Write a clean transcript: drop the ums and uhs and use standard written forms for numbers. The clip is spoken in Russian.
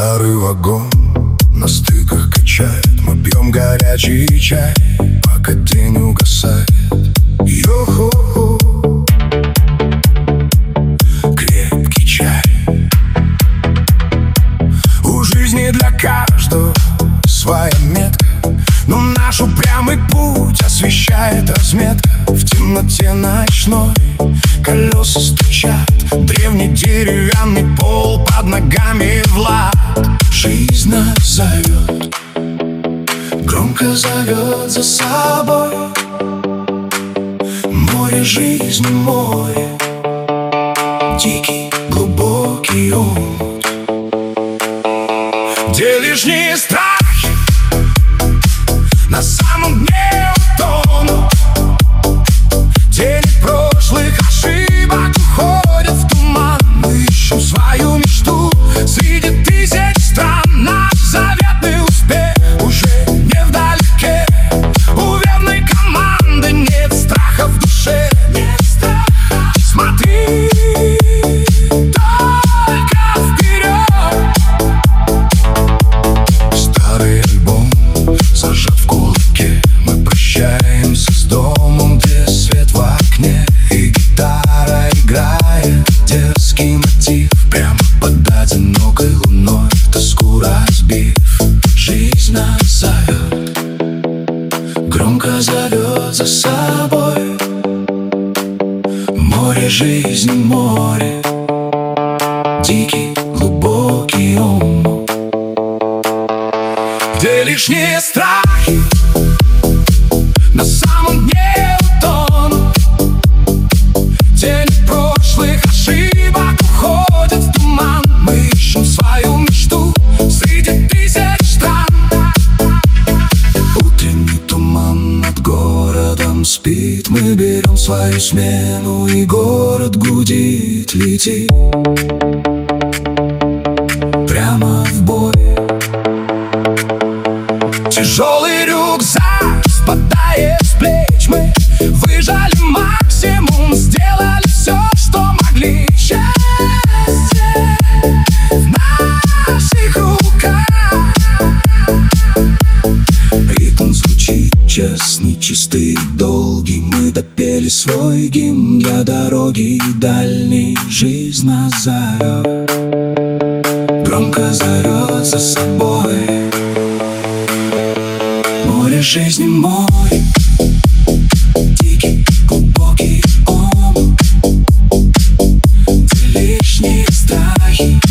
Старый вагон на стыках качает. Мы пьем горячий чай, пока день угасает. Йо-хо-хо, крепкий чай. У жизни для каждого своя метка, но наш упрямый путь освещает разметка. В темноте ночной колеса стучат, древний деревянный пол под ногами Влад. Жизнь нас зовет, громко зовет за собой. Море жизни, море, дикий глубокий омут, где лишние страхи на самом дне утонут. Тени прошлых ошибок уходят в туман. Мы ищем свою мечту среди тысяч стран. Наш заветный успех уже не вдалеке. У верной команды нет страха в душе. Нет страха. Смотри только вперед. Старый альбом зажат в кулаке. Мы прощаемся с домом, где свет в окне и гитара играет дерзкий мотив. Прямо под одинокой луной, тоску разбив. Жизнь нас зовет, громко зовет за собой. Море жизни, море, дикий глубокий омут, где лишние страхи на самом дне утонут. Тени прошлых ошибок уходят в туман. Мы ищем свою мечту среди тысяч стран. Утренний туман над городом спит. Мы берем свою смену, и город гудит, летит прямо в бой. Тяжелый рюкзак спадает с плеч. Мы выжали максимум, сделали все, что могли. Счастье в наших руках. Ритм звучит честный, чистый, долгий. Мы допели свой гимн для дороги дальней. Жизнь нас зовет, громко зовет за собой. Море жизни, море, дикий глубокий омут, где лишние страхи